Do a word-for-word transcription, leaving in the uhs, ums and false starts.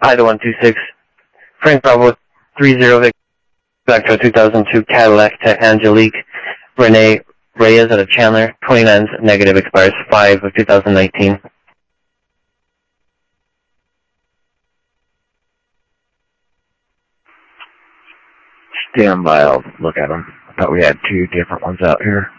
Ida one two six, Frank Bravo three zero Vic, Vector two thousand two Cadillac to Angelique Renee Reyes out of Chandler, twenty-nine's negative, expires five of two thousand nineteen. Stand by, I'll look at them. I thought we had two different ones out here.